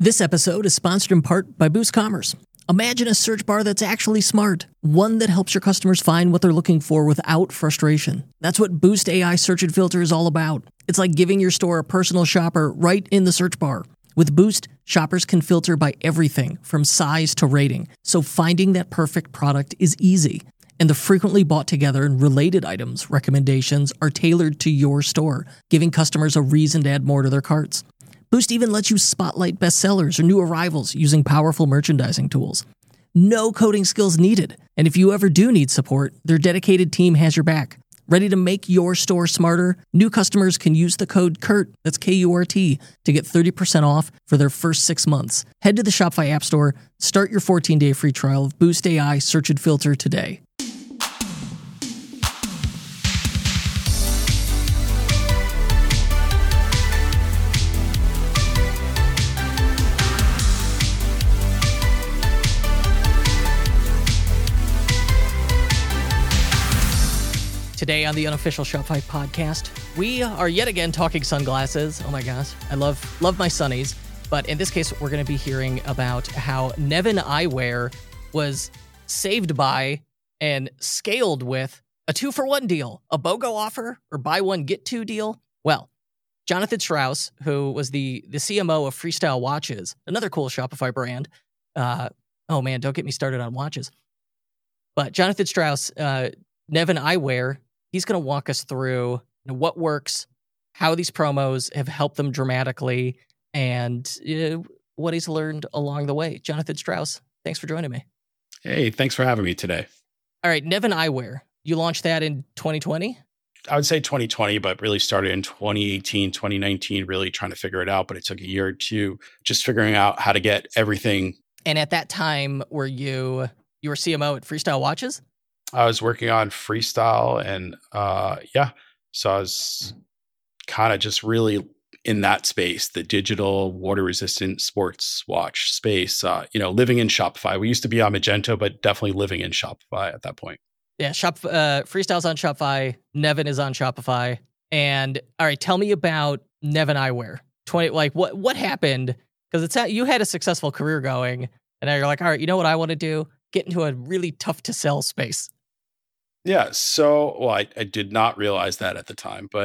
This episode is sponsored in part by Boost Commerce. Imagine a search bar that's actually smart, one that helps your customers find what they're looking for without frustration. That's what Boost AI Search and Filter is all about. It's like giving your store a personal shopper right in the search bar. With Boost, shoppers can filter by everything from size to rating, so finding that perfect product is easy. And the frequently bought together and related items recommendations are tailored to your store, giving customers a reason to add more to their carts. Boost even lets you spotlight bestsellers or new arrivals using powerful merchandising tools. No coding skills needed. And if you ever do need support, their dedicated team has your back. Ready to make your store smarter? New customers can use the code KURT, that's K-U-R-T, to get 30% off for their first 6 months. Head to the Shopify App Store, start your 14-day free trial of Boost AI Search and Filter today. Today on the Unofficial Shopify Podcast, we are yet again talking sunglasses. Oh my gosh, I love my sunnies. But in this case, we're going to be hearing about how Nevin Eyewear was saved by and scaled with a 2-for-1 deal, a BOGO offer, or buy one, get two deal. Well, Jonathan Strauss, who was the CMO of Freestyle Watches, another cool Shopify brand. Oh man, don't get me started on watches. But Jonathan Strauss, Nevin Eyewear, he's going to walk us through what works, how these promos have helped them dramatically, and what he's learned along the way. Jonathan Strauss, thanks for joining me. Hey, thanks for having me today. All right, Nevin Eyewear, you launched that in 2020? I would say 2020, but really started in 2018, 2019, really trying to figure it out. But it took a year or two just figuring out how to get everything. And at that time, were you were CMO at Freestyle Watches? I was working on Freestyle and so I was kind of just really in that space, the digital water resistant sports watch space, living in Shopify. We used to be on Magento, but definitely living in Shopify at that point. Yeah, Freestyle's on Shopify, Nevin is on Shopify. And all right, tell me about Nevin Eyewear. What happened? Because you had a successful career going, and now you're like, all right, you know what I want to do? Get into a really tough to sell space. Yeah. So, I did not realize that at the time, but,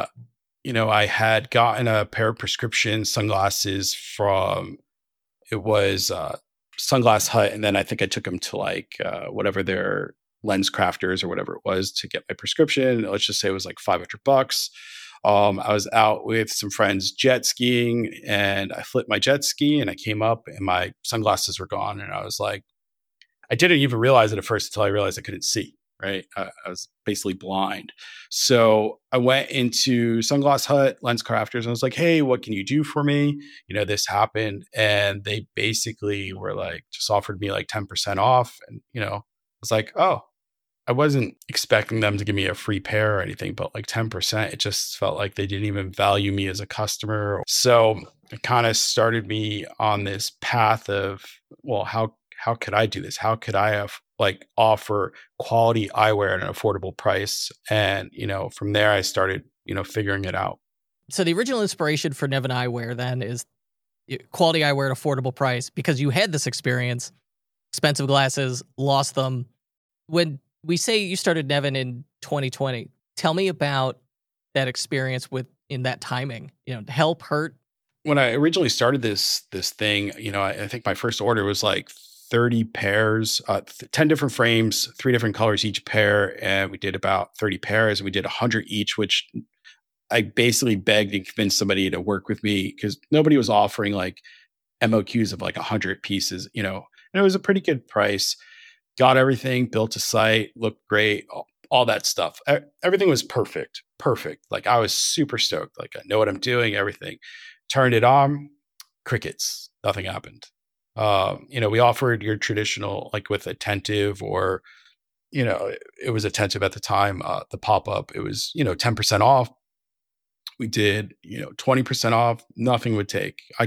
I had gotten a pair of prescription sunglasses from, it was Sunglass Hut. And then I think I took them to whatever their Lens Crafters or whatever it was to get my prescription. Let's just say it was like $500. I was out with some friends jet skiing and I flipped my jet ski and I came up and my sunglasses were gone. And I was like, I didn't even realize it at first until I realized I couldn't see. Right. I was basically blind. So I went into Sunglass Hut, Lens Crafters, and I was like, hey, what can you do for me? This happened. And they basically were like, just offered me like 10% off. And, I was like, oh, I wasn't expecting them to give me a free pair or anything, but like 10%, it just felt like they didn't even value me as a customer. So it kind of started me on this path of, well, how could I do this? How could I have offer quality eyewear at an affordable price? And, from there I started, figuring it out. So the original inspiration for Nevin Eyewear then is quality eyewear at affordable price because you had this experience, expensive glasses, lost them. When we say you started Nevin in 2020, tell me about that experience in that timing, help, hurt. When I originally started this thing, I think my first order was like 30 pairs, 10 different frames, 3 different colors each pair. And we did about 30 pairs and we did 100 each, which I basically begged and convinced somebody to work with me because nobody was offering MOQs of 100 pieces, and it was a pretty good price. Got everything, built a site, looked great, all that stuff. Everything was perfect. I was super stoked. I know what I'm doing, everything. Turned it on, crickets, nothing happened. We offered your traditional, with Attentive or, it was Attentive at the time, the pop-up, it was, 10% off. We did, 20% off, nothing would take. I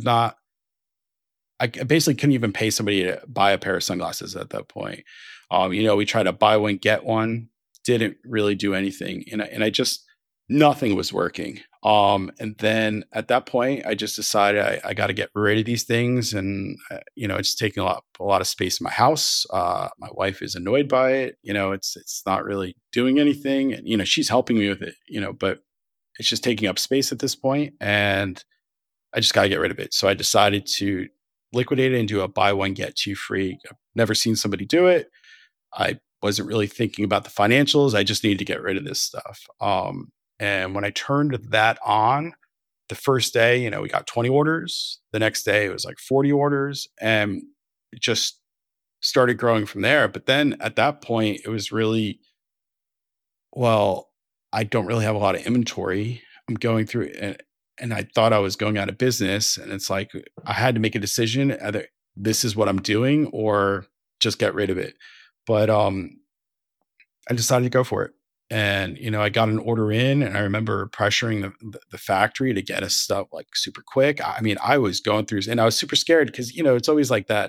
basically couldn't even pay somebody to buy a pair of sunglasses at that point. We tried to buy one, get one, didn't really do anything. And I just, nothing was working. And then at that point, I just decided I got to get rid of these things, and it's taking a lot of space in my house. My wife is annoyed by it. It's not really doing anything, and she's helping me with it. But it's just taking up space at this point, and I just got to get rid of it. So I decided to liquidate it and do a buy one get two free. I've never seen somebody do it. I wasn't really thinking about the financials. I just needed to get rid of this stuff. And when I turned that on, the first day, we got 20 orders. The next day, it was like 40 orders, and it just started growing from there. But then at that point, it was really, well, I don't really have a lot of inventory. I'm going through it, and I thought I was going out of business. And it's like, I had to make a decision, either this is what I'm doing or just get rid of it. But I decided to go for it. And, I got an order in, and I remember pressuring the factory to get us stuff like super quick. I mean, I was going through, and I was super scared because, it's always like that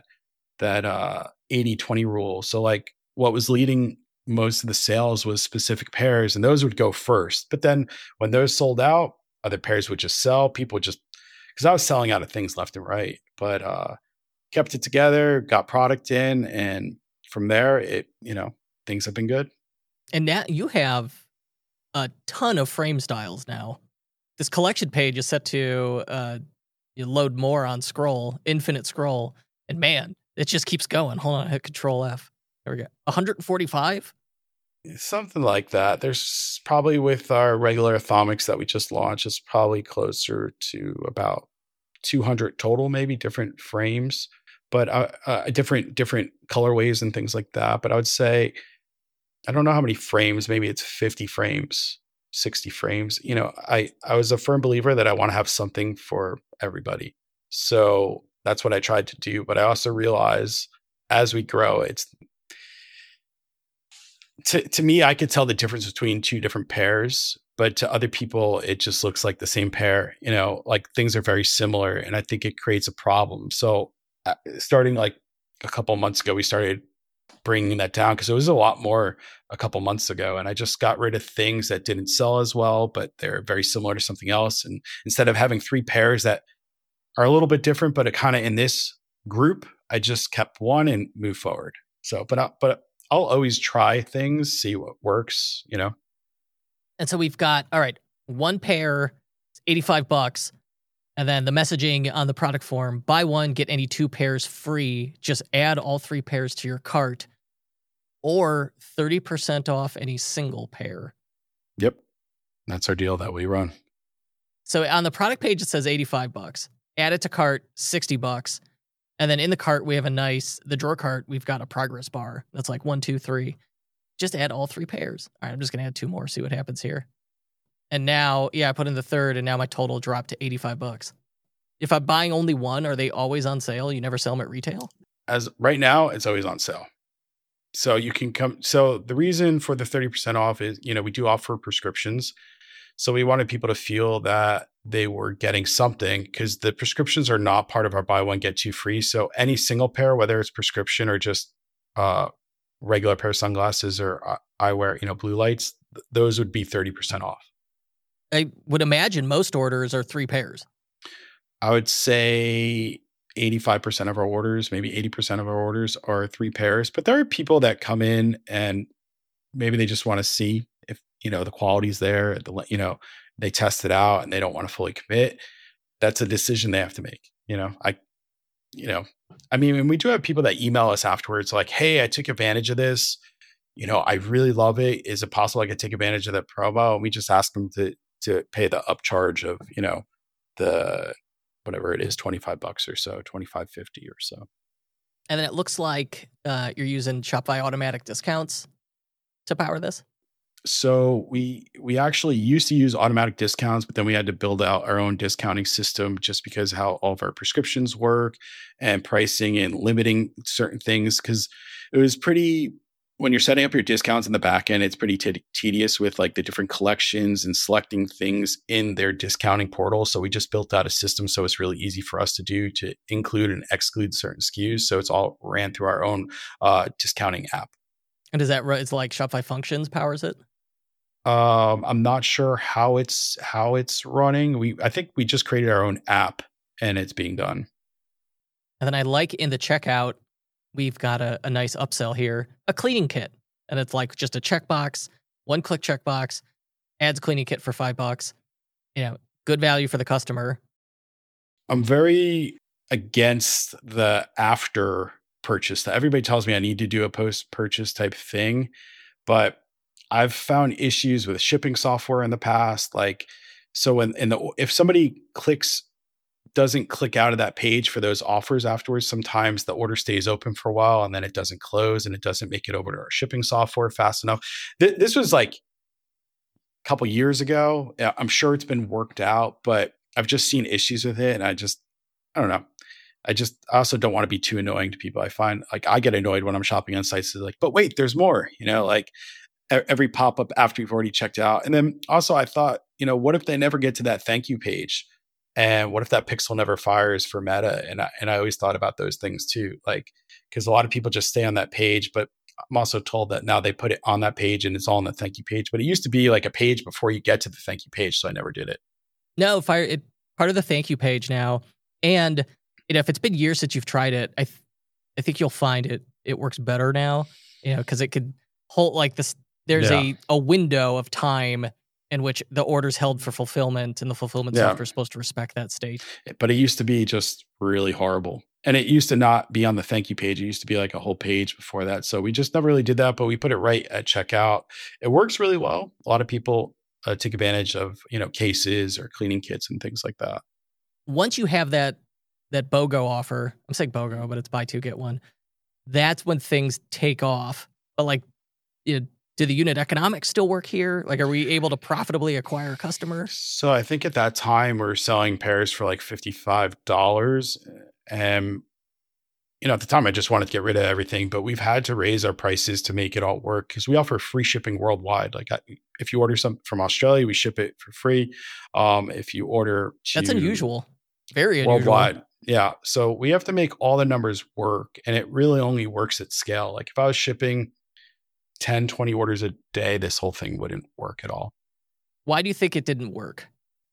80-20 rule. So like what was leading most of the sales was specific pairs, and those would go first. But then when those sold out, other pairs would just sell. People just, because I was selling out of things left and right, but kept it together, got product in, and from there, things have been good. And now you have a ton of frame styles now. This collection page is set to you load more on scroll, infinite scroll, and man, it just keeps going. Hold on, I hit Control F. There we go. 145? Something like that. There's probably, with our regular Atomics that we just launched, it's probably closer to about 200 total, maybe different frames, but different colorways and things like that. But I would say, I don't know how many frames, maybe it's 50 frames, 60 frames. I was a firm believer that I want to have something for everybody. So that's what I tried to do. But I also realize as we grow, it's, to me, I could tell the difference between two different pairs, but to other people, it just looks like the same pair. Like things are very similar, and I think it creates a problem. So starting like a couple of months ago, we started bringing that down, because it was a lot more a couple months ago, and I just got rid of things that didn't sell as well, but they're very similar to something else. And instead of having three pairs that are a little bit different, but it kind of in this group, I just kept one and moved forward. So, but I'll always try things, see what works, And so we've got, all right, one pair, $85. And then the messaging on the product form, buy one, get any two pairs free. Just add all three pairs to your cart, or 30% off any single pair. Yep. That's our deal that we run. So on the product page, it says $85. Add it to cart, $60. And then in the cart, we have the drawer cart, we've got a progress bar. That's like 1, 2, 3. Just add all three pairs. All right, I'm just going to add two more, see what happens here. And now, I put in the third, and now my total dropped to $85. If I'm buying only one, are they always on sale? You never sell them at retail? As right now, it's always on sale. So you can come. So the reason for the 30% off is, we do offer prescriptions. So we wanted people to feel that they were getting something, because the prescriptions are not part of our buy one, get two free. So any single pair, whether it's prescription or just regular pair of sunglasses or eyewear, blue lights, those would be 30% off. I would imagine most orders are three pairs. I would say 85% of our orders, maybe 80% of our orders are three pairs. But there are people that come in and maybe they just want to see if, the quality's there, they test it out and they don't want to fully commit. That's a decision they have to make. And we do have people that email us afterwards like, hey, I took advantage of this. I really love it. Is it possible I could take advantage of that promo? And we just ask them to pay the upcharge of, the whatever it is, $25 or so, $25.50 or so. And then it looks like you're using Shopify automatic discounts to power this. So we actually used to use automatic discounts, but then we had to build out our own discounting system just because how all of our prescriptions work and pricing and limiting certain things. Because it was pretty, when you're setting up your discounts in the back end, it's pretty tedious with like the different collections and selecting things in their discounting portal. So we just built out a system so it's really easy for us to do, to include and exclude certain SKUs. So it's all ran through our own discounting app. And is that right? It's like Shopify Functions powers it? I'm not sure how it's running. I think we just created our own app and it's being done. And then I like in the checkout, we've got a nice upsell here, a cleaning kit. And it's like just a checkbox, one-click checkbox, adds cleaning kit for $5. Good value for the customer. I'm very against the after purchase. Everybody tells me I need to do a post-purchase type thing, but I've found issues with shipping software in the past. Like, so if somebody doesn't click out of that page for those offers afterwards, sometimes the order stays open for a while and then it doesn't close and it doesn't make it over to our shipping software fast enough. This was like a couple years ago. I'm sure it's been worked out, but I've just seen issues with it. And I don't know. I also don't want to be too annoying to people. I find like I get annoyed when I'm shopping on sites that like, but wait, there's more, like every pop-up after you've already checked out. And then also I thought, what if they never get to that thank you page? And what if that pixel never fires for Meta? And I always thought about those things too, like, because a lot of people just stay on that page, but I'm also told that now they put it on that page and it's all on the thank you page. But it used to be like a page before you get to the thank you page, so I never did it. No, part of the thank you page now. And if it's been years since you've tried it, I think you'll find it works better now. Because it could hold like this. There's a window of time in which the order's held for fulfillment, and the fulfillment software is supposed to respect that state. But it used to be just really horrible. And it used to not be on the thank you page. It used to be like a whole page before that. So we just never really did that, but we put it right at checkout. It works really well. A lot of people take advantage of, cases or cleaning kits and things like that. Once you have that BOGO offer, I'm saying BOGO, but it's buy two, get one. That's when things take off. But like, do the unit economics still work here? Like, are we able to profitably acquire a customer? So I think at that time we were selling pairs for like $55. And, at the time I just wanted to get rid of everything, but we've had to raise our prices to make it all work because we offer free shipping worldwide. Like if you order something from Australia, we ship it for free. If you order that's unusual. Very unusual. Worldwide. Yeah. So we have to make all the numbers work, and it really only works at scale. Like if I was shipping 10, 20 orders a day, this whole thing wouldn't work at all. Why do you think it didn't work?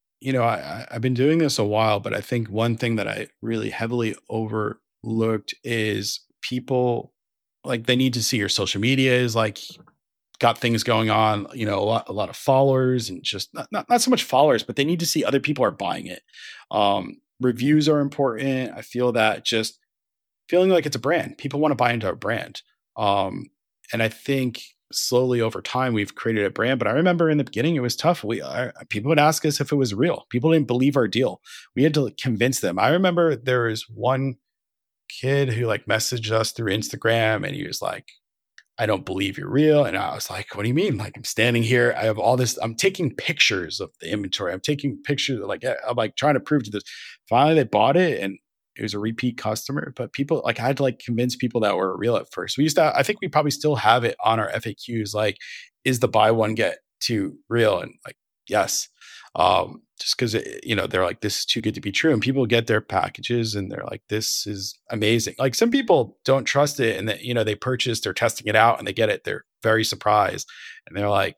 I've been doing this a while, but I think one thing that I really heavily overlooked is people, like, they need to see your social media is like got things going on, a lot of followers, and just not so much followers, but they need to see other people are buying it. Reviews are important. I feel that just feeling like it's a brand. People want to buy into a brand. And I think slowly over time we've created a brand. But I remember in the beginning it was tough. People would ask us if it was real. People didn't believe our deal. We had to convince them. I remember there was one kid who like messaged us through Instagram, and he was like, "I don't believe you're real." And I was like, "What do you mean? Like, I'm standing here. I have all this. I'm taking pictures of the inventory. I'm taking pictures of I'm like trying to prove to this." Finally, they bought it, and it was a repeat customer. But people, like, I had to like convince people that were real at first. I think we probably still have it on our FAQs. Like, is the buy one get two real? And like, yes. Just because they're like, this is too good to be true, and people get their packages and they're like, this is amazing. Like, some people don't trust it, and they purchase, they're testing it out, and they get it, they're very surprised, and they're like,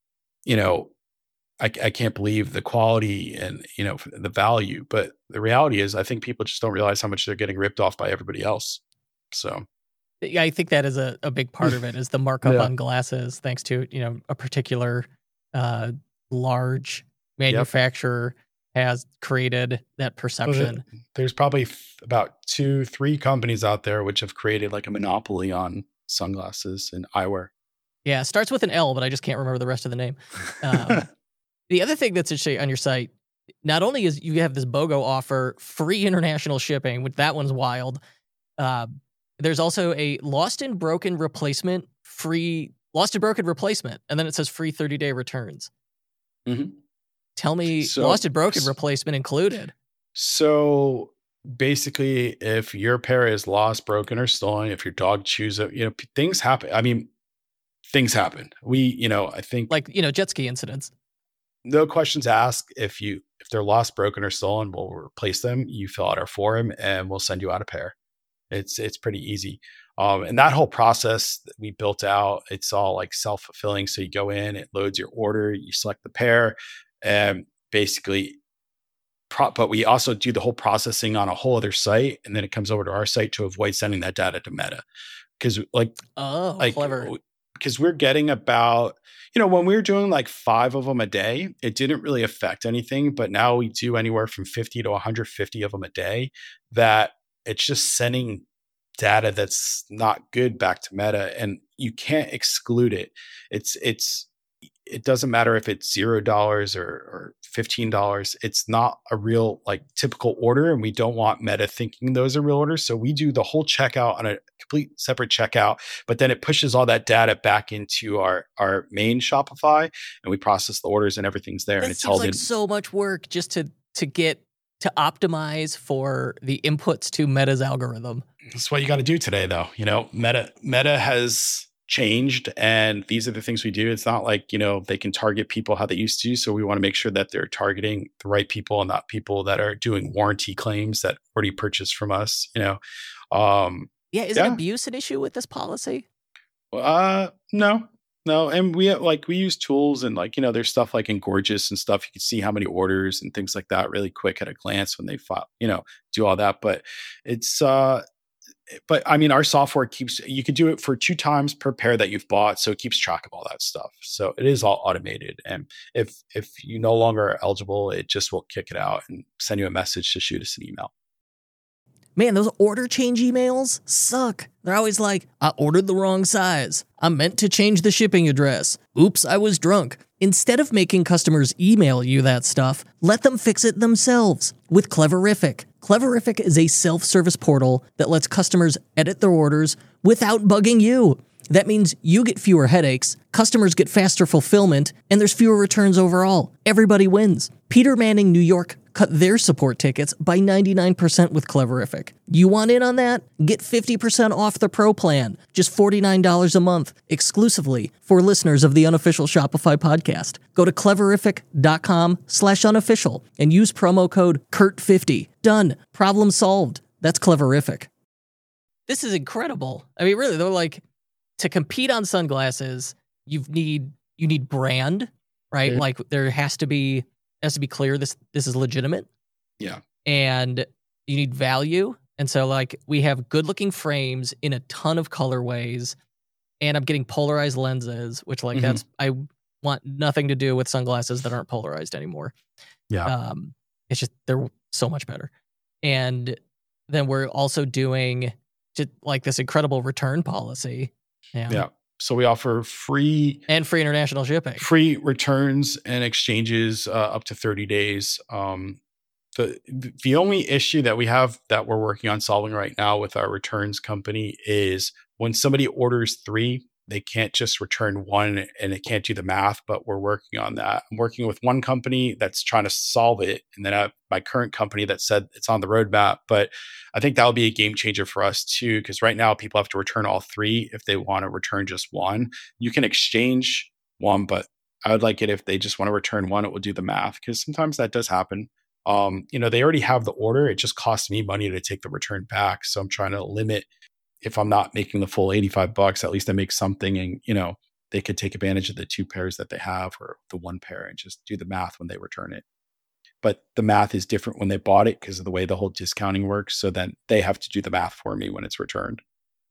I can't believe the quality and the value. But the reality is, I think people just don't realize how much they're getting ripped off by everybody else. So yeah, I think that is a big part of it, is the markup on glasses, thanks to a particular large manufacturer has created that perception. There's probably about 2-3 companies out there which have created like a monopoly on sunglasses and eyewear. Yeah, it starts with an L, but I just can't remember the rest of the name. The other thing that's interesting on your site, not only is you have this BOGO offer, free international shipping, which that one's wild. There's also a lost and broken replacement, and then it says free 30-day returns. Mm-hmm. Tell me, lost and broken replacement included. So basically, if your pair is lost, broken, or stolen, if your dog chews it, things happen. I mean, things happen. I think jet ski incidents. No questions asked. If they're lost, broken, or stolen, we'll replace them. You fill out our form, and we'll send you out a pair. It's pretty easy. And that whole process that we built out, it's all like self-fulfilling. So you go in, it loads your order, you select the pair, and basically but we also do the whole processing on a whole other site, and then it comes over to our site to avoid sending that data to Meta. Because Oh, clever. because we're getting about, when we were doing like 5 of them a day, it didn't really affect anything. But now we do anywhere from 50 to 150 of them a day, that it's just sending data that's not good back to Meta, and you can't exclude it. It doesn't matter if it's $0 or $15. It's not a real like typical order, and we don't want Meta thinking those are real orders. So we do the whole checkout on a complete separate checkout, but then it pushes all that data back into our main Shopify, and we process the orders and everything's there. That And it's seems held like in. so much work just to get to optimize for the inputs to Meta's algorithm. That's what you got to do today, though. Meta has changed, and these are the things we do. It's not like, they can target people how they used to. So we want to make sure that they're targeting the right people and not people that are doing warranty claims that already purchased from us, Is it abuse an issue with this policy? No. And we use tools, and there's stuff like in Gorgeous and stuff. You can see how many orders and things like that really quick at a glance when they file, do all that. But it's, but I mean, our software you could do it for 2 times per pair that you've bought. So it keeps track of all that stuff. So it is all automated. And if you no longer are eligible, it just will kick it out and send you a message to shoot us an email. Man, those order change emails suck. They're always like, I ordered the wrong size. I meant to change the shipping address. Oops, I was drunk. Instead of making customers email you that stuff, let them fix it themselves with Cleverific. Cleverific is a self-service portal that lets customers edit their orders without bugging you. That means you get fewer headaches, customers get faster fulfillment, and there's fewer returns overall. Everybody wins. Peter Manning, New York, cut their support tickets by 99% with Cleverific. You want in on that? Get 50% off the Pro plan, just $49 a month, exclusively for listeners of the Unofficial Shopify podcast. Go to cleverific.com/unofficial and use promo code KURT50. Done. Problem solved. That's Cleverific. This is incredible. I mean, really, they're like, to compete on sunglasses, you need brand, right? Mm-hmm. Like there has to be clear this is legitimate. Yeah. And you need value. And so like we have good looking frames in a ton of colorways, and I'm getting polarized lenses, which like I want nothing to do with sunglasses that aren't polarized anymore. Yeah. It's just they're so much better. And then we're also doing just like this incredible return policy. Yeah. So we offer free international shipping, free returns and exchanges up to 30 days. The only issue that we have that we're working on solving right now with our returns company is when somebody orders 3, they can't just return 1 and it can't do the math, but we're working on that. I'm working with one company that's trying to solve it, and then I have my current company that said it's on the roadmap. But I think that'll be a game changer for us too, because right now people have to return all 3 if they want to return just 1. You can exchange 1, but I would like it if they just want to return 1, it will do the math, because sometimes that does happen. They already have the order. It just costs me money to take the return back. So I'm trying to limit, if I'm not making the full $85, at least I make something, and, they could take advantage of the 2 pairs that they have or the 1 pair and just do the math when they return it. But the math is different when they bought it because of the way the whole discounting works. So then they have to do the math for me when it's returned.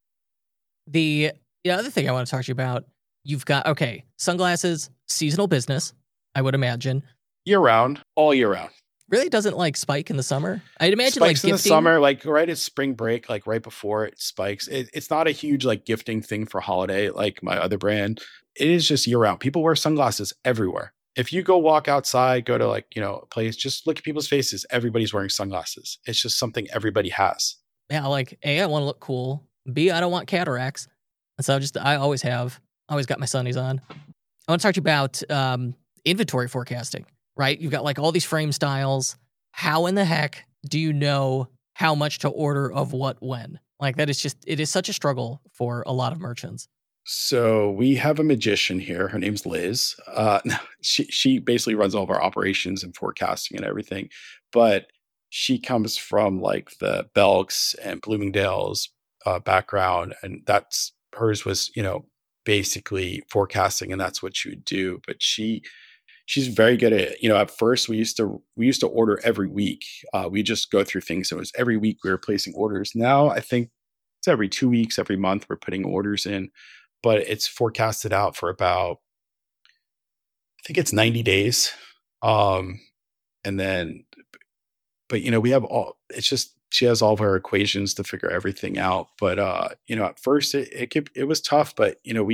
The other thing I want to talk to you about, you've got, sunglasses, seasonal business, I would imagine. Year round, all year round. Really doesn't like spike in the summer? I'd imagine spikes like in the summer, like right at spring break, like right before it spikes. It's not a huge like gifting thing for holiday like my other brand. It is just year round. People wear sunglasses everywhere. If you go walk outside, go to a place, just look at people's faces. Everybody's wearing sunglasses. It's just something everybody has. Yeah, like A, I want to look cool. B, I don't want cataracts. And so I always got my sunnies on. I want to talk to you about inventory forecasting. Right? You've got like all these frame styles. How in the heck do you know how much to order of what when? Like it is such a struggle for a lot of merchants. So we have a magician here. Her name's Liz. She basically runs all of our operations and forecasting and everything. But she comes from like the Belks and Bloomingdale's background, and that's hers was, basically forecasting, and that's what she would do. But she's very good at it. At first we used to order every week. We just go through things. So it was every week we were placing orders. Now I think it's every 2 weeks, every month we're putting orders in, but it's forecasted out for about, I think it's 90 days. Um, and then, but we have all, it's just, she has all of her equations to figure everything out. But, at first it was tough, but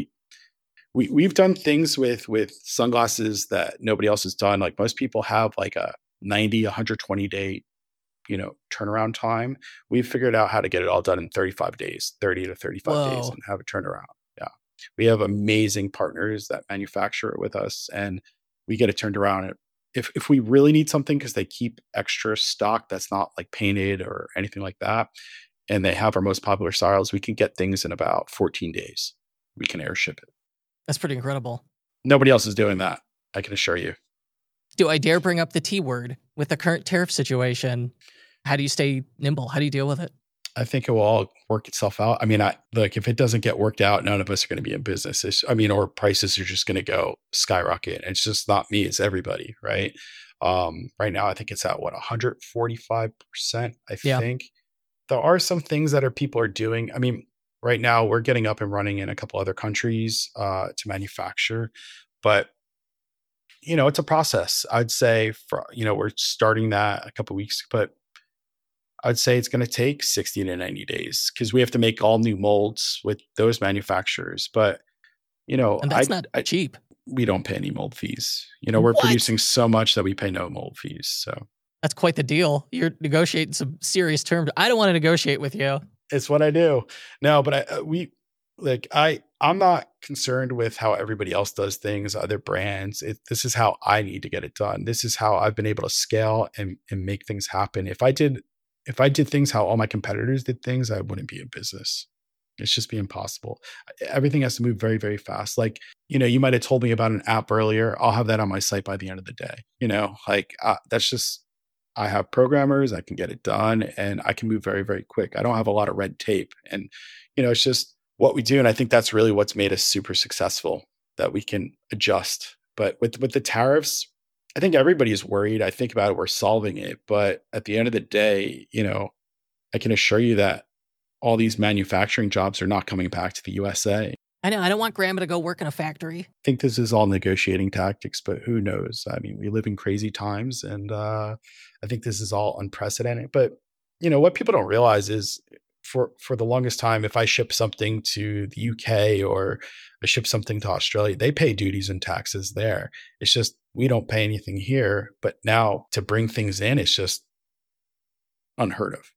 we've done things with sunglasses that nobody else has done. Like most people have like a 90, 120 day, turnaround time. We've figured out how to get it all done in 35 days, 30 to 35 days, Whoa. and have a turnaround. Yeah. We have amazing partners that manufacture it with us, and we get it turned around. If we really need something, because they keep extra stock that's not like painted or anything like that, and they have our most popular styles, we can get things in about 14 days. We can airship it. That's pretty incredible. Nobody else is doing that, I can assure you. Do I dare bring up the T word with the current tariff situation? How do you stay nimble? How do you deal with it? I think it will all work itself out. I mean, if it doesn't get worked out, none of us are going to be in business. Or prices are just going to go skyrocket. It's just not me, it's everybody, right? Right now, I think it's at 145%, I think. There are some things that people are doing. I mean, right now we're getting up and running in a couple other countries to manufacture, but it's a process. I'd say we're starting that a couple weeks, but I'd say it's going to take 60 to 90 days because we have to make all new molds with those manufacturers. But, and that's not cheap. We don't pay any mold fees. We're producing so much that we pay no mold fees. So that's quite the deal. You're negotiating some serious terms. I don't want to negotiate with you. It's what I do. No, but I'm not concerned with how everybody else does things, other brands. This is how I need to get it done. This is how I've been able to scale and make things happen. If I did things how all my competitors did things, I wouldn't be in business. It's just be impossible. Everything has to move very, very fast. Like, you might have told me about an app earlier. I'll have that on my site by the end of the day. That's just, I have programmers, I can get it done, and I can move very, very quick. I don't have a lot of red tape. And, it's just what we do. And I think that's really what's made us super successful, that we can adjust. But with the tariffs, I think everybody is worried. I think about it, we're solving it. But at the end of the day, I can assure you that all these manufacturing jobs are not coming back to the USA. I know. I don't want Grandma to go work in a factory. I think this is all negotiating tactics, but who knows? I mean, we live in crazy times, and I think this is all unprecedented. But, what people don't realize is for the longest time, if I ship something to the UK or I ship something to Australia, they pay duties and taxes there. It's just, we don't pay anything here. But now to bring things in, it's just unheard of.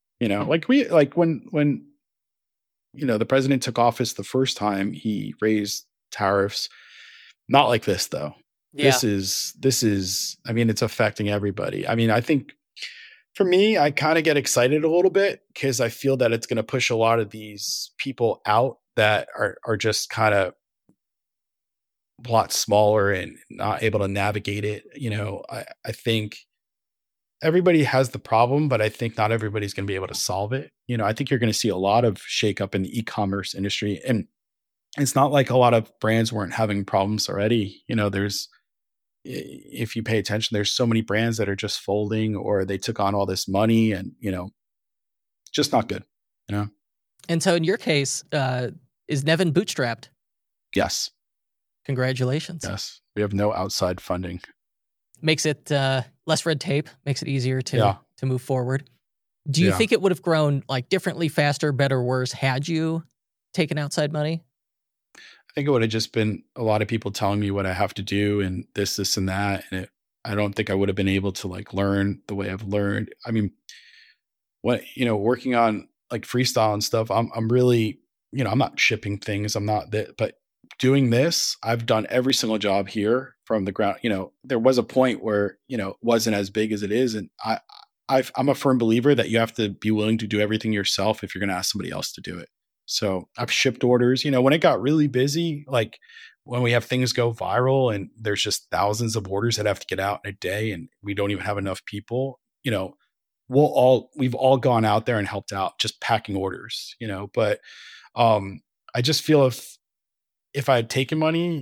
When the president took office the first time, he raised tariffs. Not like this, though. Yeah. This is, I mean, it's affecting everybody. I mean, I think for me, I kind of get excited a little bit because I feel that it's going to push a lot of these people out that are just kind of a lot smaller and not able to navigate it. I think everybody has the problem, but I think not everybody's going to be able to solve it. I think you're going to see a lot of shakeup in the e-commerce industry, and it's not like a lot of brands weren't having problems already. If you pay attention, there's so many brands that are just folding, or they took on all this money, and just not good. And so in your case, is Nevin bootstrapped? Yes. Congratulations. Yes. We have no outside funding. Makes it less red tape, makes it easier to move forward. Do you think it would have grown like differently, faster, better, worse had you taken outside money? I think it would have just been a lot of people telling me what I have to do and this, and that. And I don't think I would have been able to like learn the way I've learned. I mean, working on like freestyle and stuff, I'm really, I'm not shipping things. I'm not that, but doing this, I've done every single job here from the ground. There was a point where, it wasn't as big as it is. And I'm a firm believer that you have to be willing to do everything yourself if you're going to ask somebody else to do it. So I've shipped orders, when it got really busy, like when we have things go viral and there's just thousands of orders that have to get out in a day and we don't even have enough people, we've all gone out there and helped out just packing orders, but I just feel if I had taken money,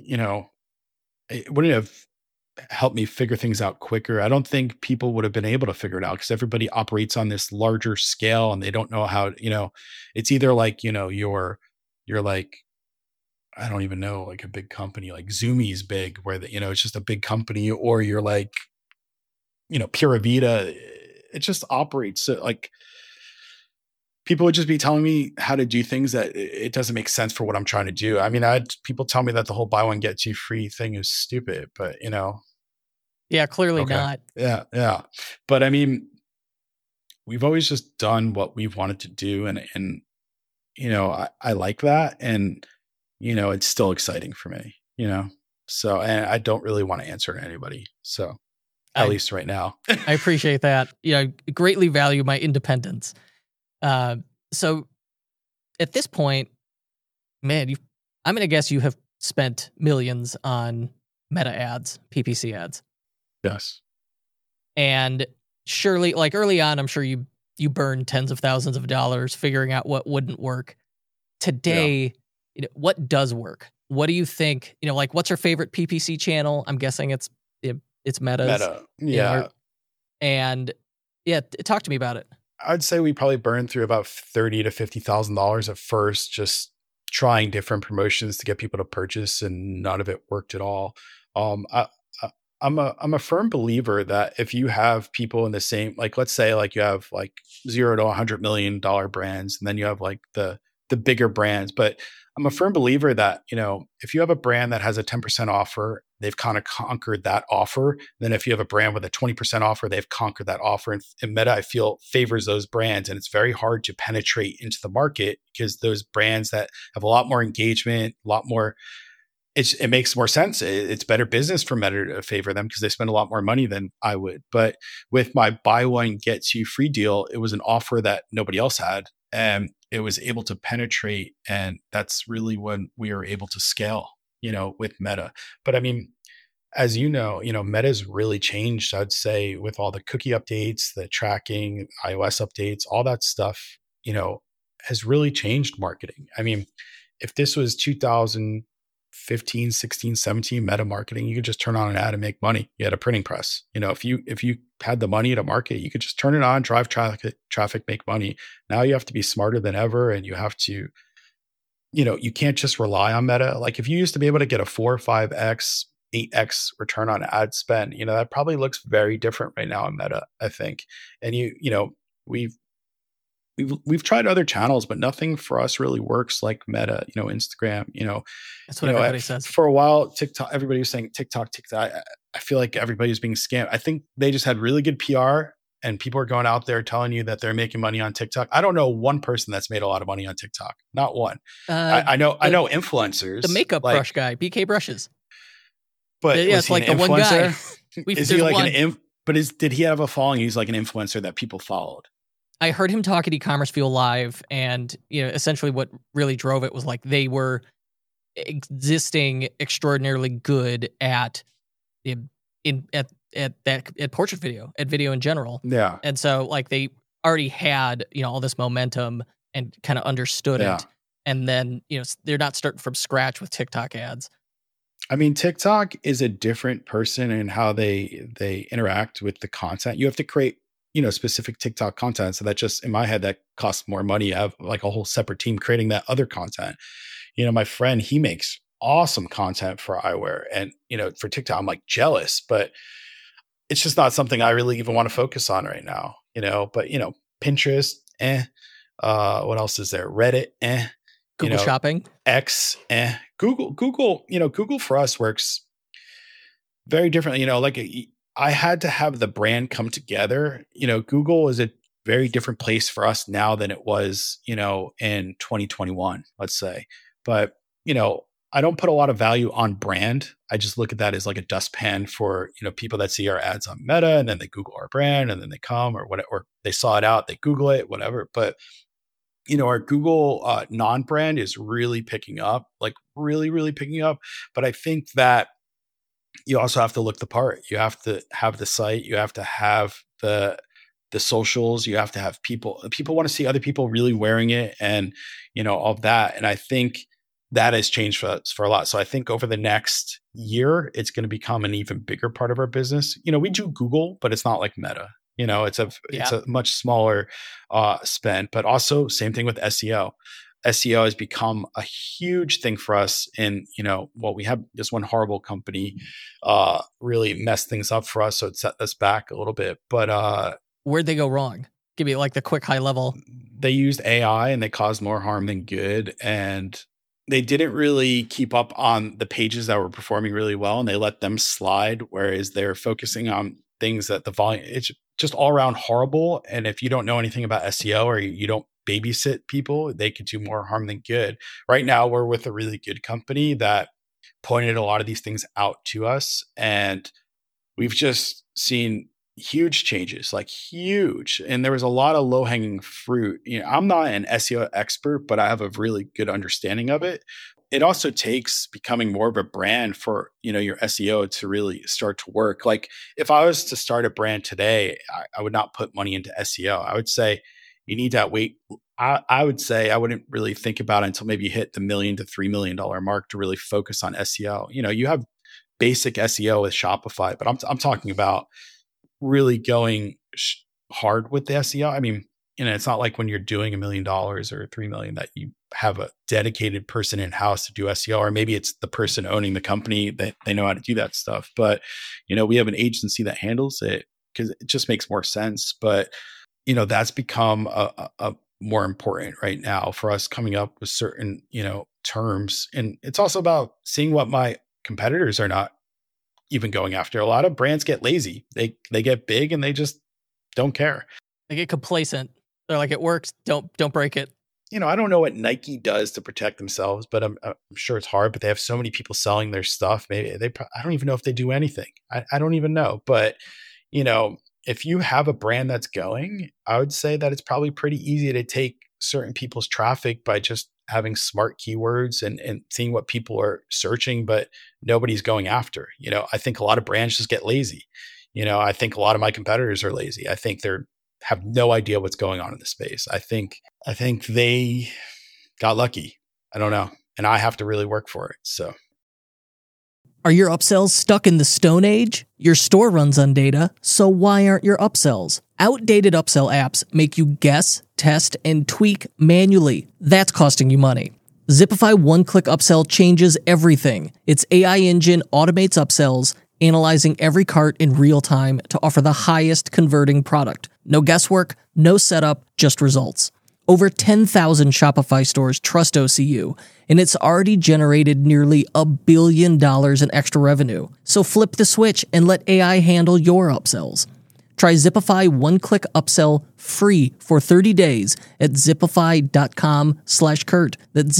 it wouldn't have helped me figure things out quicker. I don't think people would have been able to figure it out because everybody operates on this larger scale and they don't know how, it's either like, you're like, I don't even know, like a big company like Zumi's big where it's just a big company, or you're like, Pura Vida. It just operates. So like people would just be telling me how to do things that it doesn't make sense for what I'm trying to do. I mean, I had people tell me that the whole buy one, get two free thing is stupid, but Yeah, clearly not. Yeah. Yeah. But I mean, we've always just done what we've wanted to do. And I like that. And, it's still exciting for me, so, and I don't really want to answer to anybody. So at least right now. I appreciate that. I greatly value my independence. So at this point, man, I'm going to guess you have spent millions on Meta ads, PPC ads. Yes. And surely, like early on, I'm sure you burned tens of thousands of dollars figuring out what wouldn't work. Today, what does work? What do you think? Like what's your favorite PPC channel? I'm guessing it's Meta's. Meta. Yeah. And talk to me about it. I'd say we probably burned through about $30,000 to $50,000 at first, just trying different promotions to get people to purchase, and none of it worked at all. I'm a firm believer that if you have people in the same, like let's say like you have like $0 to $100 million brands, and then you have like the bigger brands. But I'm a firm believer that, if you have a brand that has a 10% offer, they've kind of conquered that offer. Then if you have a brand with a 20% offer, they've conquered that offer. And Meta, I feel, favors those brands. And it's very hard to penetrate into the market because those brands that have a lot more engagement, a lot more, it makes more sense. It's better business for Meta to favor them because they spend a lot more money than I would. But with my buy one, get two free deal, it was an offer that nobody else had. And it was able to penetrate. And that's really when we were able to scale, with Meta. But I mean, as Meta's really changed, I'd say, with all the cookie updates, the tracking, iOS updates, all that stuff, has really changed marketing. I mean, if this was 2015, 16, 17 Meta marketing, you could just turn on an ad and make money. You had a printing press. If you had the money to market, you could just turn it on, drive traffic, make money. Now you have to be smarter than ever, and you have to, you can't just rely on Meta. Like if you used to be able to get a 4, 5x, 8x return on ad spend, that probably looks very different right now in Meta, I think. And we've tried other channels, but nothing for us really works like Meta, Instagram, that's what everybody says. For a while, TikTok, everybody was saying TikTok. I feel like everybody's being scammed. I think they just had really good PR and people are going out there telling you that they're making money on TikTok. I don't know one person that's made a lot of money on TikTok. Not one. I know influencers. The makeup brush guy, BK Brushes. But it's like the one guy. Is he like did he have a following? He's like an influencer that people followed. I heard him talk at E-commerce Fuel Live, and essentially what really drove it was like they were existing extraordinarily good at portrait video, at video in general. Yeah, and so like they already had all this momentum and kind of understood it, and then they're not starting from scratch with TikTok ads. I mean, TikTok is a different person in how they interact with the content. You have to create specific TikTok content. So that just in my head, that costs more money. I have like a whole separate team creating that other content. My friend, he makes awesome content for eyewear, and, for TikTok, I'm like jealous, but it's just not something I really even want to focus on right now, but, Pinterest, what else is there? Reddit, Google Shopping, X, Google, Google for us works very differently. Like I had to have the brand come together. Google is a very different place for us now than it was, in 2021, let's say. But, I don't put a lot of value on brand. I just look at that as like a dustpan for, people that see our ads on Meta and then they Google our brand and then they come or whatever, or they saw it out, they Google it, whatever. But, our Google non-brand is really picking up, like really, really picking up. But I think that you also have to look the part. You have to have the site. You have to have the the socials. You have to have people want to see other people really wearing it, and all of that. And I think that has changed for us for a lot. So I think over the next year, it's going to become an even bigger part of our business. We do Google, but it's not like Meta. It's a much smaller spend, but also same thing with SEO. SEO has become a huge thing for us. And we have this one horrible company really messed things up for us, so it set us back a little bit. But where'd they go wrong? Give me like the quick high level. They used AI and they caused more harm than good, and they didn't really keep up on the pages that were performing really well, and they let them slide. Whereas they're focusing on things that the volume, it's just all around horrible. And if you don't know anything about SEO or you don't babysit people, they could do more harm than good. Right now, we're with a really good company that pointed a lot of these things out to us, and we've just seen huge changes, like huge. And there was a lot of low hanging fruit. I'm not an SEO expert, but I have a really good understanding of it. It also takes becoming more of a brand for, your SEO to really start to work. Like if I was to start a brand today, I would not put money into SEO. I would say you need to wait. I would say I wouldn't really think about it until maybe you hit the $1 million to $3 million mark to really focus on SEO. You have basic SEO with Shopify, but I'm talking about really going hard with the SEO. I mean, it's not like when you're doing $1 million or $3 million that you have a dedicated person in house to do SEO, or maybe it's the person owning the company that they know how to do that stuff. But, we have an agency that handles it because it just makes more sense. But, that's become a more important right now for us, coming up with certain, terms. And it's also about seeing what my competitors are not even going after. A lot of brands get lazy. They get big and they just don't care. They get complacent. They're like, it works. Don't break it. I don't know what Nike does to protect themselves, but I'm sure it's hard. But they have so many people selling their stuff. Maybe I don't even know if they do anything. I don't even know. But if you have a brand that's going, I would say that it's probably pretty easy to take certain people's traffic by just having smart keywords and seeing what people are searching, but nobody's going after. I think a lot of brands just get lazy. I think a lot of my competitors are lazy. I think they have no idea what's going on in the space. I think they got lucky. I don't know. And I have to really work for it. So. Are your upsells stuck in the Stone Age? Your store runs on data, so why aren't your upsells? Outdated upsell apps make you guess, test, and tweak manually. That's costing you money. Zipify one-click upsell changes everything. Its AI engine automates upsells, analyzing every cart in real time to offer the highest converting product. No guesswork, no setup, just results. Over 10,000 Shopify stores trust OCU, and it's already generated nearly $1 billion in extra revenue. So flip the switch and let AI handle your upsells. Try Zipify one-click upsell free for 30 days at zipify.com/Kurt. That's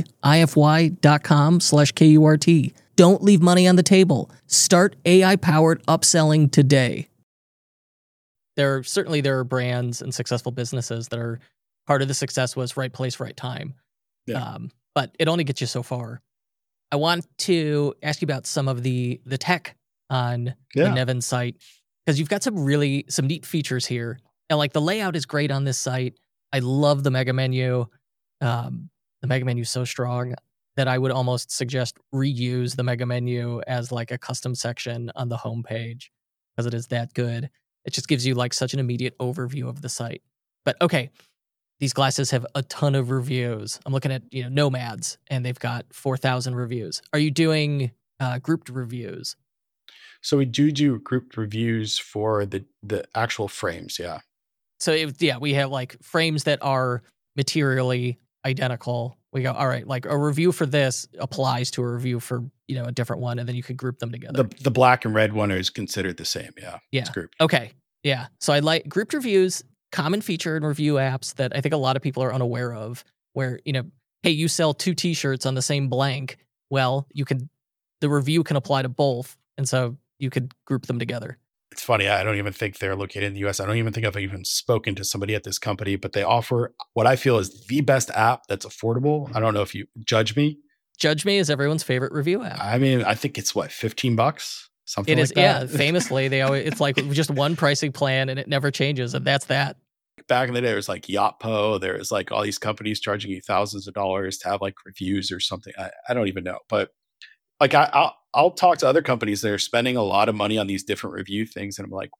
ZIPIFY.com/KURT. Don't leave money on the table. Start AI-powered upselling today. There are brands and successful businesses that are part of the success was right place, right time. Yeah. But it only gets you so far. I want to ask you about some of the tech on the Nevin site, because you've got some neat features here. And like the layout is great on this site. I love the mega menu. The mega menu is so strong that I would almost suggest reuse the mega menu as like a custom section on the homepage, because it is that good. It just gives you like such an immediate overview of the site. But okay, these glasses have a ton of reviews. I'm looking at Nomads, and they've got 4,000 reviews. Are you doing grouped reviews? So we do grouped reviews for the actual frames, yeah. So we have like frames that are materially identical. We go, all right, like a review for this applies to a review for a different one, and then you could group them together. The black and red one is considered the same, yeah. Yeah. It's grouped. Okay. Yeah. So I like grouped reviews. Common feature in review apps that I think a lot of people are unaware of, where, hey, you sell 2 t-shirts on the same blank. Well, the review can apply to both. And so you could group them together. It's funny. I don't even think they're located in the US. I don't even think I've even spoken to somebody at this company, but they offer what I feel is the best app that's affordable. I don't know if you Judge Me. Judge Me is everyone's favorite review app. I mean, I think it's $15. something It like is, that. yeah. Famously, they always it's like just one pricing plan and it never changes, and that's that. Back in the day, there was like Yotpo. There was like all these companies charging you thousands of dollars to have like reviews or something. I don't even know, but like I'll talk to other companies that are spending a lot of money on these different review things, and I'm like,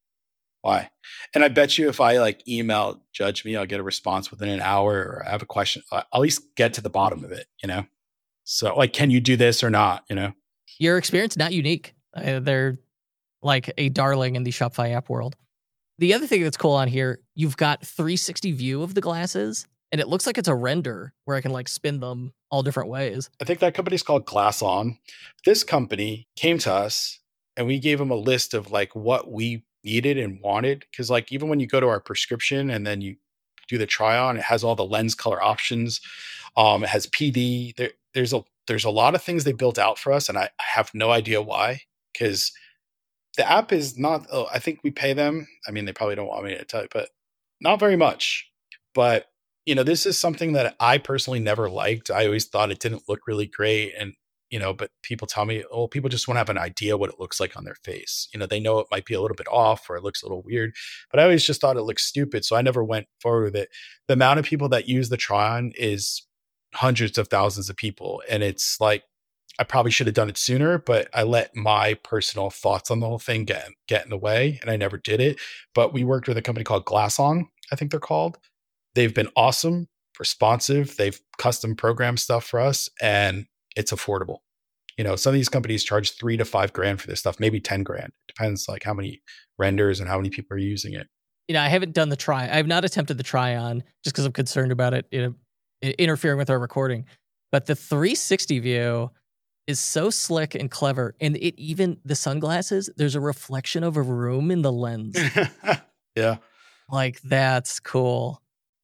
why? And I bet you if I like email Judge Me, I'll get a response within an hour, or I have a question. I'll at least get to the bottom of it, you know. So like, can you do this or not? You know, Your experience not unique. They're like a darling in the Shopify app world. The other thing that's cool on here, you've got 360 view of the glasses, and it looks like it's a render where I can like spin them all different ways. I think that company's called Glass On. This company came to us and we gave them a list of like what we needed and wanted. Cause like even when you go to our prescription and then you do the try on, it has all the lens color options. It has PD. There's a lot of things they built out for us, and I have no idea why. Because the app is not, I think we pay them. I mean, they probably don't want me to tell you, but not very much. But, you know, this is something that I personally never liked. I always thought it didn't look really great. And, you know, but people tell me, oh, people just want to have an idea what it looks like on their face. You know, they know it might be a little bit off or it looks a little weird, but I always just thought it looked stupid. So I never went forward with it. The amount of people that use the Tron is hundreds of thousands of people. And it's like, I probably should have done it sooner, but I let my personal thoughts on the whole thing get in the way, and I never did it. But we worked with a company called Glass On, I think they're called. They've been awesome, responsive. They've custom programmed stuff for us, and it's affordable. You know, some of these companies charge $3 to $5 grand for this stuff, maybe 10 grand. Depends like how many renders and how many people are using it. You know, I haven't done the try. I have not attempted the try on just because I'm concerned about it, interfering with our recording. But the 360 view is so slick and clever. And it even, the sunglasses, there's a reflection of a room in the lens. Yeah. Like, that's cool.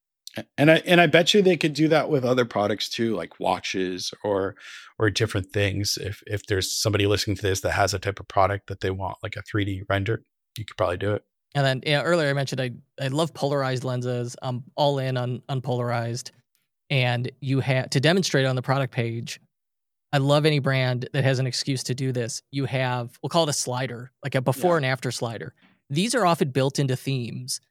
And I bet you they could do that with other products too, like watches or different things. If there's somebody listening to this that has a type of product that they want, like a 3D render, you could probably do it. And then earlier I mentioned I love polarized lenses. I'm all in on unpolarized. And you have to demonstrate on the product page. I love any brand that has an excuse to do this. You have, we'll call it a slider, like a before and after slider. These are often built into themes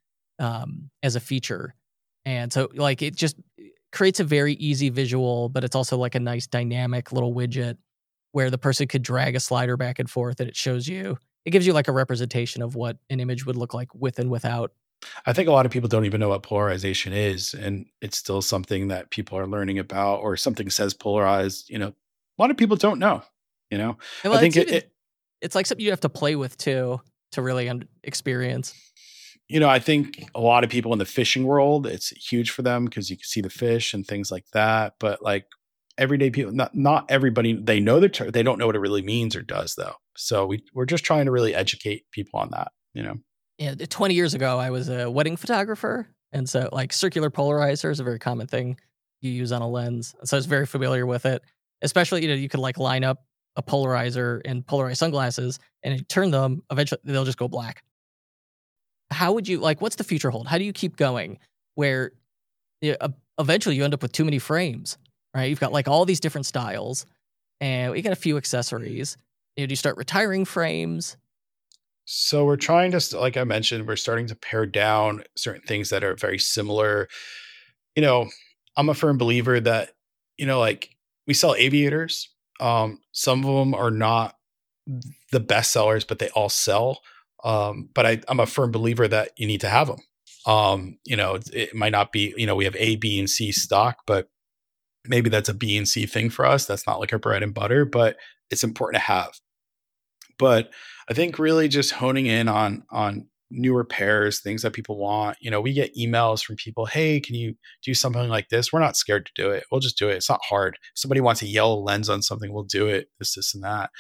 as a feature. And so like it just creates a very easy visual, but it's also like a nice dynamic little widget where the person could drag a slider back and forth and it shows you, it gives you like a representation of what an image would look like with and without. I think a lot of people don't even know what polarization is, and it's still something that people are learning about, or something says polarized, you know. A lot of people don't know, you know. Well, I think it's like something you have to play with too to really experience. You know, I think a lot of people in the fishing world, it's huge for them because you can see the fish and things like that. But like everyday people, not everybody, they know the term, they don't know what it really means or does though. So we're just trying to really educate people on that, you know. Yeah, 20 years ago, I was a wedding photographer, and so like circular polarizer is a very common thing you use on a lens. So I was very familiar with it. Especially, you know, you could like line up a polarizer and polarized sunglasses and you turn them, eventually they'll just go black. How would you, like, what's the future hold? How do you keep going where eventually you end up with too many frames, right? You've got like all these different styles and you got a few accessories. You know, do you start retiring frames? So we're trying to, like I mentioned, we're starting to pare down certain things that are very similar. You know, I'm a firm believer that, you know, like, we sell aviators. Some of them are not the best sellers, but they all sell. But I'm a firm believer that you need to have them. You know, it might not be, you know, we have A, B, and C stock, but maybe that's a B and C thing for us. That's not like our bread and butter, but it's important to have. But I think really just honing in on newer pairs, things that people want. You know, we get emails from people, hey, can you do something like this? We're not scared to do it. We'll just do it. It's not hard. If somebody wants a yellow lens on something, we'll do it, this, and that.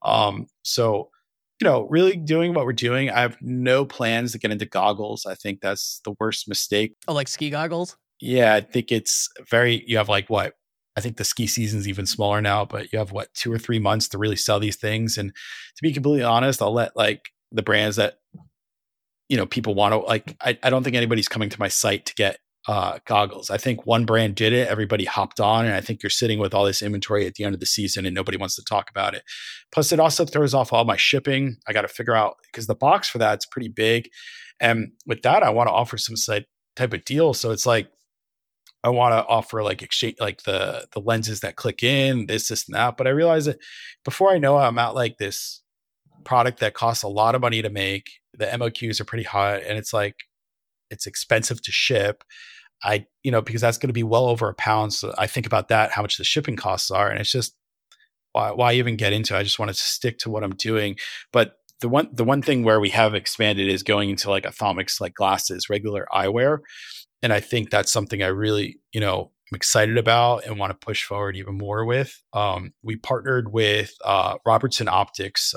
So, you know, really doing what we're doing. I have no plans to get into goggles. I think that's the worst mistake. Oh, like ski goggles? Yeah, I think it's you have like what? I think the ski season's even smaller now, but you have 2 or 3 months to really sell these things. And to be completely honest, I'll let like the brands that, you know, people want to like, I don't think anybody's coming to my site to get goggles. I think one brand did it, everybody hopped on, and I think you're sitting with all this inventory at the end of the season and nobody wants to talk about it. Plus, it also throws off all my shipping. I got to figure out, because the box for that's pretty big. And with that, I want to offer some type of deal. So it's like, I want to offer like exchange, like the lenses that click in, this and that. But I realize that before I know it, I'm at like this product that costs a lot of money to make. The MOQs are pretty high, and it's like, it's expensive to ship. Because that's going to be well over £1. So I think about that, how much the shipping costs are. And it's just, why even get into it? I just wanted to stick to what I'm doing. But the one thing where we have expanded is going into like ophthalmics, like glasses, regular eyewear. And I think that's something I really, I'm excited about and want to push forward even more with. We partnered with Robertson Optics.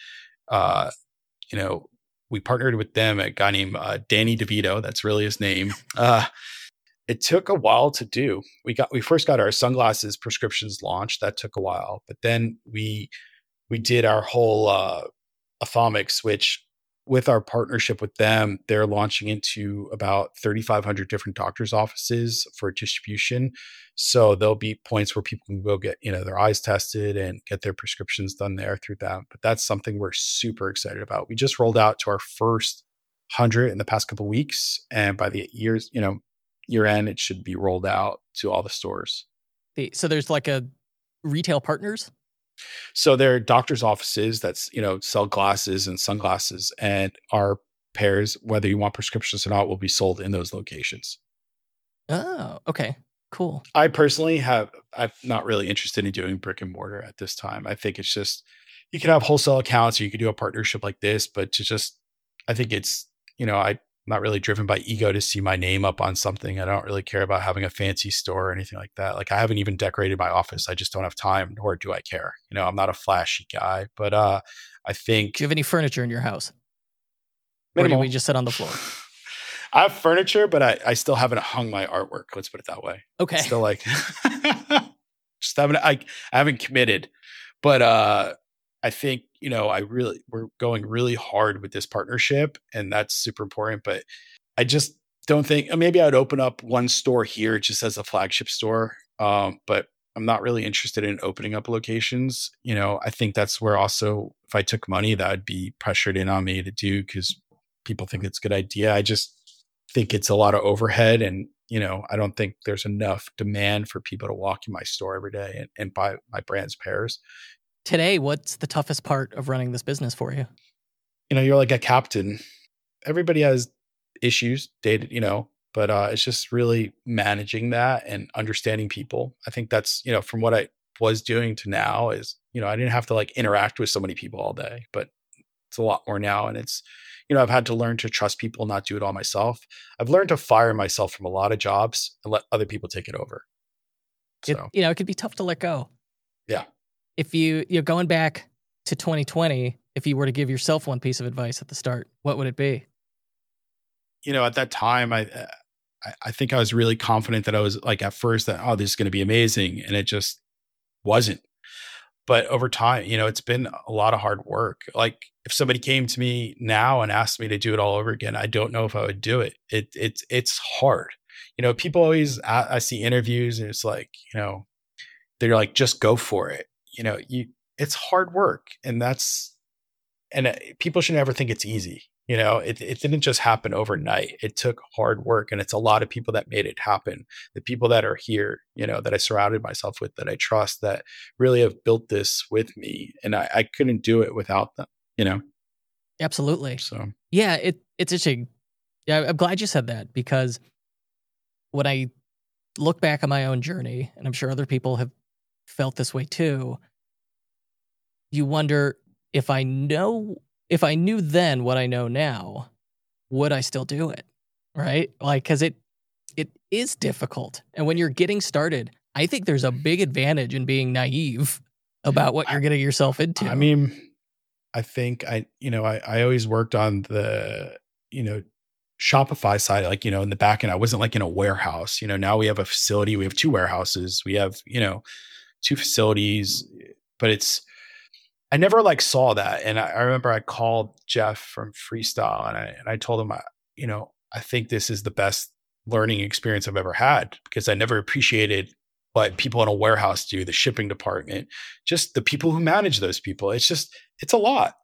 We partnered with them, a guy named Danny DeVito. That's really his name. It took a while to do. We first got our sunglasses prescriptions launched. That took a while, but then we did our whole ophthalmics, which with our partnership with them, they're launching into about 3,500 different doctors' offices for distribution. So there'll be points where people can go get, their eyes tested and get their prescriptions done there through them. But that's something we're super excited about. We just rolled out to our first 100 in the past couple of weeks. And by the year end, it should be rolled out to all the stores. So there's like a retail partners? So there are doctors' offices that sell glasses and sunglasses, and our pairs, whether you want prescriptions or not, will be sold in those locations. Oh, okay, cool. I personally I'm not really interested in doing brick and mortar at this time. I think it's just, you can have wholesale accounts or you could do a partnership like this, but I think it's, I'm not really driven by ego to see my name up on something. I don't really care about having a fancy store or anything like that. Like, I haven't even decorated my office. I just don't have time, nor do I care. I'm not a flashy guy, but I think. Do you have any furniture in your house? Minimal. Or do we just sit on the floor? I have furniture, but I still haven't hung my artwork. Let's put it that way. Okay. It's still like, I haven't committed, but I think, we're going really hard with this partnership, and that's super important. But I just don't think, maybe I'd open up one store here just as a flagship store. But I'm not really interested in opening up locations. I think that's where also, if I took money, that would be pressured in on me to do, because people think it's a good idea. I just think it's a lot of overhead, and, I don't think there's enough demand for people to walk in my store every day and buy my brand's pairs. Today, what's the toughest part of running this business for you? You're like a captain. Everybody has issues, but it's just really managing that and understanding people. I think that's, from what I was doing to now is, I didn't have to like interact with so many people all day, but it's a lot more now. And it's, I've had to learn to trust people, not do it all myself. I've learned to fire myself from a lot of jobs and let other people take it over. So, it could be tough to let go. Yeah. If you're going back to 2020, if you were to give yourself one piece of advice at the start, what would it be? At that time, I think I was really confident that I was like, at first, that, this is going to be amazing. And it just wasn't. But over time, it's been a lot of hard work. Like, if somebody came to me now and asked me to do it all over again, I don't know if I would do it. It's hard. People always, I see interviews and it's like, they're like, just go for it. It's hard work, and people should never think it's easy. It didn't just happen overnight. It took hard work, and it's a lot of people that made it happen. The people that are here, that I surrounded myself with, that I trust, that really have built this with me, and I couldn't do it without them, Absolutely. So yeah, it's interesting. Yeah, I'm glad you said that, because when I look back on my own journey, and I'm sure other people have felt this way too, you wonder, if I knew then what I know now, would I still do it? Right? Like, because it is difficult. And when you're getting started, I think there's a big advantage in being naive about what you're getting yourself into. I mean, I think I always worked on the, Shopify side, like, in the back end. I wasn't like in a warehouse. Now we have a facility, we have 2 warehouses, we have, 2 facilities, but I never like saw that. And I remember I called Jeff from Freestyle, and I told him, I think this is the best learning experience I've ever had, because I never appreciated what people in a warehouse do, the shipping department, just the people who manage those people. It's a lot,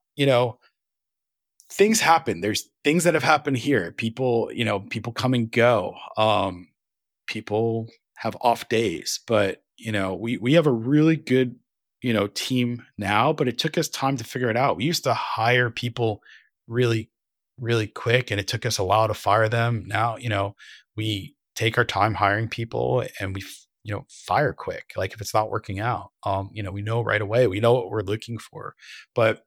things happen. There's things that have happened here. People come and go. People have off days, but we have a really good, team now, but it took us time to figure it out. We used to hire people really, really quick, and it took us a while to fire them. Now, we take our time hiring people, and we, fire quick. Like if it's not working out, we know right away, we know what we're looking for. But,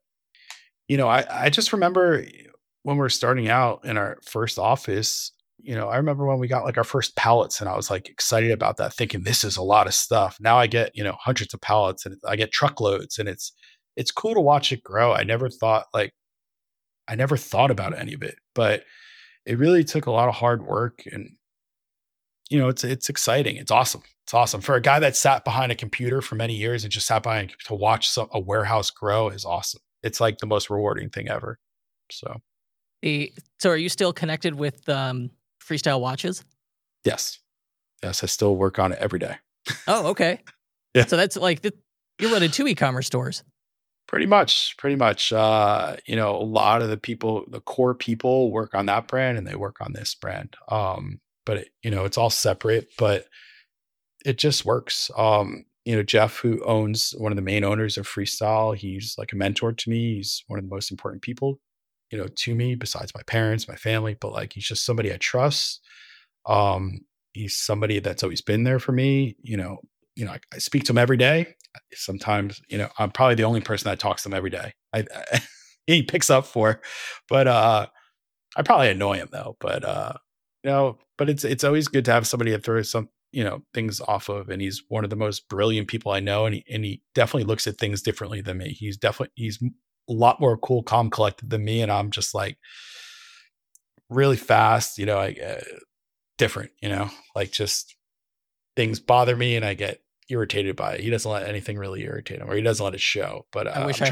I just remember when we were starting out in our first office, I remember when we got like our first pallets, and I was like excited about that, thinking this is a lot of stuff. Now I get, hundreds of pallets, and I get truckloads, and it's cool to watch it grow. I never thought about any of it, but it really took a lot of hard work, and it's exciting. It's awesome. It's awesome for a guy that sat behind a computer for many years and just sat behind to watch a warehouse grow is awesome. It's like the most rewarding thing ever. So are you still connected with Freestyle Watches? Yes. I still work on it every day. Oh, okay. Yeah. So that's like you're running 2 e-commerce stores. Pretty much. A lot of the core people work on that brand, and they work on this brand. But it's all separate, but it just works. Jeff, who owns one of the main owners of Freestyle, he's like a mentor to me. He's one of the most important people, to me, besides my parents, my family, but like, he's just somebody I trust. He's somebody that's always been there for me. I speak to him every day. Sometimes, I'm probably the only person that talks to him every day. He picks up for, but, I probably annoy him though, but, but it's always good to have somebody to throw some, things off of. And he's one of the most brilliant people I know. And he definitely looks at things differently than me. He's a lot more cool, calm, collected than me. And I'm just like really fast, different, like just things bother me and I get irritated by it. He doesn't let anything really irritate him, or he doesn't let it show. But I wish I'm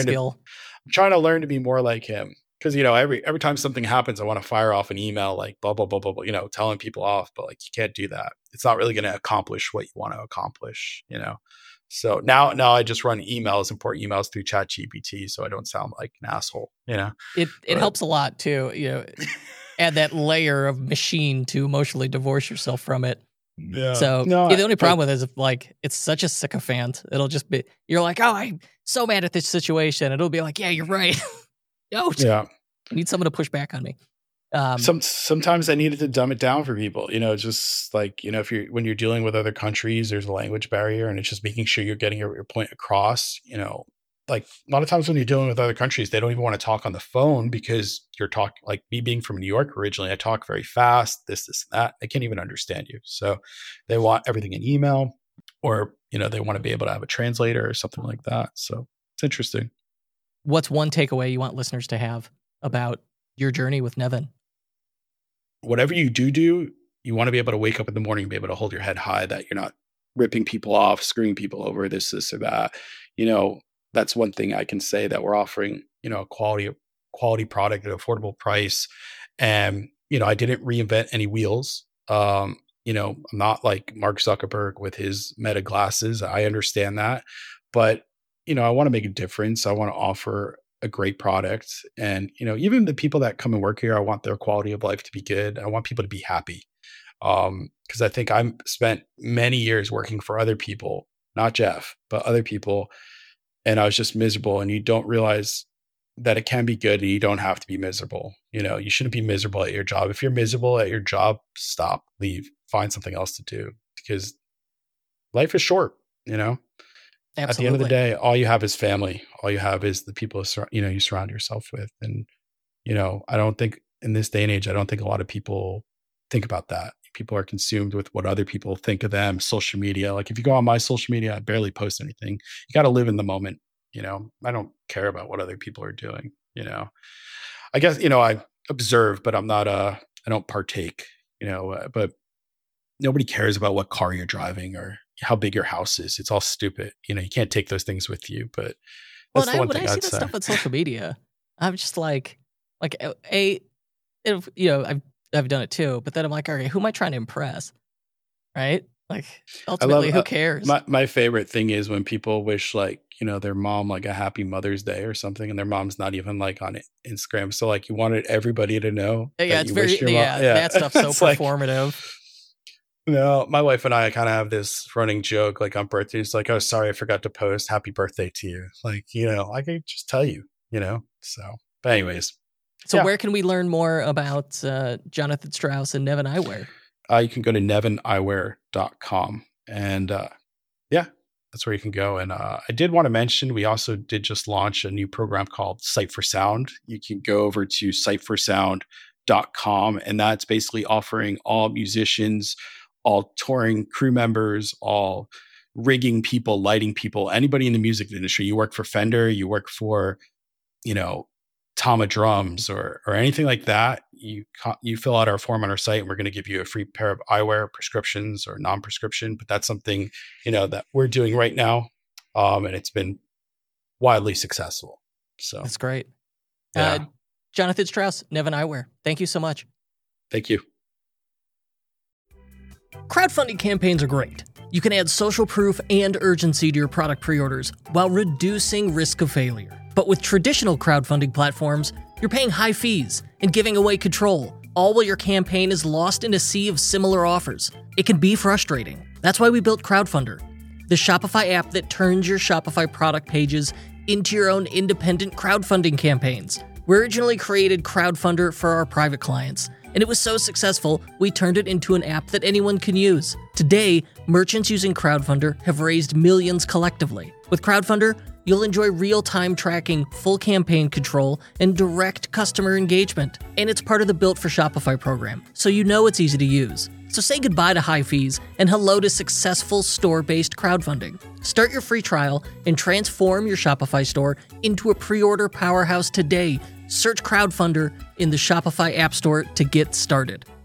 trying to learn to be more like him. Because, every time something happens, I want to fire off an email like blah, blah, blah, blah, blah, telling people off. But like, you can't do that. It's not really going to accomplish what you want to accomplish, So now I just run important emails through ChatGPT, so I don't sound like an asshole, It helps a lot too, add that layer of machine to emotionally divorce yourself from it. Yeah. So the only problem with it is like it's such a sycophant. It'll just be you're like, oh, I'm so mad at this situation. It'll be like, yeah, you're right. No, yeah. I need someone to push back on me. Sometimes I needed to dumb it down for people, just like, when you're dealing with other countries, there's a language barrier, and it's just making sure you're getting your point across, like a lot of times when you're dealing with other countries, they don't even want to talk on the phone because you're talking, like me being from New York originally, I talk very fast, this, and that. They can't even understand you. So they want everything in email, or, they want to be able to have a translator or something like that. So it's interesting. What's one takeaway you want listeners to have about your journey with Nevin? Whatever you do, you want to be able to wake up in the morning and be able to hold your head high, that you're not ripping people off, screwing people over, this or that. That's one thing I can say, that we're offering, a quality product at an affordable price. And, I didn't reinvent any wheels. I'm not like Mark Zuckerberg with his Meta glasses. I understand that. But, I want to make a difference. I want to offer a great product. And, even the people that come and work here, I want their quality of life to be good. I want people to be happy. Because I think I've spent many years working for other people, not Jeff, but other people. And I was just miserable. And you don't realize that it can be good, and you don't have to be miserable. You shouldn't be miserable at your job. If you're miserable at your job, stop, leave, find something else to do, because life is short, Absolutely. At the end of the day, all you have is family. All you have is the people, you surround yourself with. And, I don't think in this day and age, I don't think a lot of people think about that. People are consumed with what other people think of them. Social media. Like if you go on my social media, I barely post anything. You got to live in the moment. I don't care about what other people are doing. I guess, I observe, but I'm not, I don't partake, but nobody cares about what car you're driving or how big your house is. It's all stupid. You can't take those things with you, but that's the one thing I'd say. When I see that stuff on social media, I'm just like, I've done it too. But then I'm like, okay, who am I trying to impress? Right? Like, ultimately, who cares? My favorite thing is when people wish, like, their mom like a happy Mother's Day or something, and their mom's not even like on Instagram. So like, you wanted everybody to know. Yeah, it's very that stuff's so performative. No, my wife and I kind of have this running joke, like on birthdays, like, oh, sorry, I forgot to post happy birthday to you. Like, I could just tell you, so, but anyways. So where can we learn more about Jonathan Strauss and Nevin Eyewear? You can go to nevinaeyewear.com and that's where you can go. And I did want to mention, we also did just launch a new program called Sight for Sound. You can go over to sightforsound.com, and that's basically offering all musicians, all touring crew members, all rigging people, lighting people, anybody in the music industry. You work for Fender, you work for, Tama Drums or anything like that. You fill out our form on our site, and we're going to give you a free pair of eyewear, prescriptions or non-prescription. But that's something, that we're doing right now. And it's been wildly successful. So that's great. Yeah. Jonathan Strauss, Nevin Eyewear. Thank you so much. Thank you. Crowdfunding campaigns are great. You can add social proof and urgency to your product pre-orders while reducing risk of failure. But with traditional crowdfunding platforms, you're paying high fees and giving away control, all while your campaign is lost in a sea of similar offers. It can be frustrating. That's why we built Crowdfunder, the Shopify app that turns your Shopify product pages into your own independent crowdfunding campaigns. We originally created Crowdfunder for our private clients, and it was so successful, we turned it into an app that anyone can use. Today, merchants using Crowdfunder have raised millions collectively. With Crowdfunder, you'll enjoy real-time tracking, full campaign control, and direct customer engagement. And it's part of the Built for Shopify program, so you know it's easy to use. So say goodbye to high fees and hello to successful store-based crowdfunding. Start your free trial and transform your Shopify store into a pre-order powerhouse today. Search Crowdfunder in the Shopify App Store to get started.